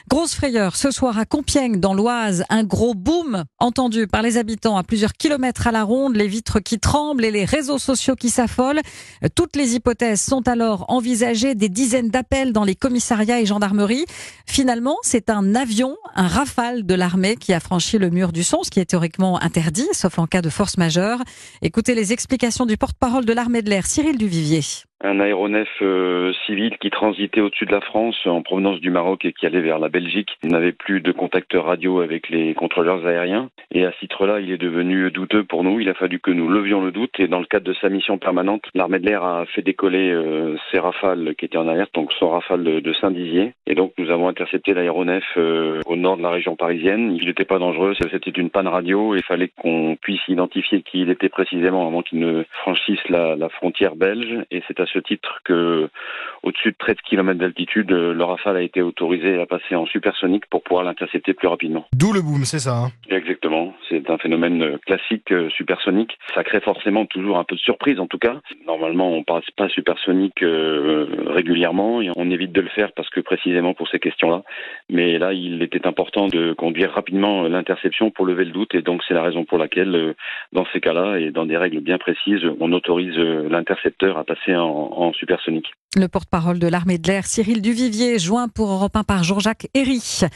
Grosse frayeur ce soir à Compiègne, dans l'Oise. Un gros boom entendu par les habitants à plusieurs kilomètres à la ronde, les vitres qui tremblent et les réseaux sociaux qui s'affolent. Toutes les hypothèses sont alors envisagées, des dizaines d'appels dans les commissariats et gendarmeries. Finalement, c'est un avion, un Rafale de l'armée qui a franchi le mur du son, ce qui est théoriquement interdit, sauf en cas de force majeure. Écoutez les explications du porte-parole de l'armée de l'air, Cyril Duvivier. Un aéronef civil qui transitait au-dessus de la France en provenance du Maroc et qui allait vers la Belgique. Il n'avait plus de contacteur radio avec les contrôleurs aériens. Et à ce titre-là, il est devenu douteux pour nous. Il a fallu que nous levions le doute. Et dans le cadre de sa mission permanente, l'armée de l'air a fait décoller ses Rafales qui étaient en alerte, donc son Rafale de Saint-Dizier. Et donc nous avons intercepté l'aéronef au nord de la région parisienne. Il n'était pas dangereux, c'était une panne radio. Il fallait qu'on puisse identifier qui il était précisément avant qu'il ne franchisse la frontière belge. Et c'est à ce titre que, au-dessus de 13 km d'altitude, le Rafale a été autorisé à passer en supersonique pour pouvoir l'intercepter plus rapidement. D'où le boom, c'est ça, hein? Exactement. C'est un phénomène classique supersonique. Ça crée forcément toujours un peu de surprise, en tout cas. Normalement, on passe pas supersonique régulièrement et on évite de le faire parce que précisément pour ces questions-là. Mais là, il était important de conduire rapidement l'interception pour lever le doute et donc c'est la raison pour laquelle, dans ces cas-là et dans des règles bien précises, on autorise l'intercepteur à passer en supersonique. Le porte-parole de l'armée de l'air, Cyril Duvivier, joint pour Europe 1 par Jean-Jacques Herry.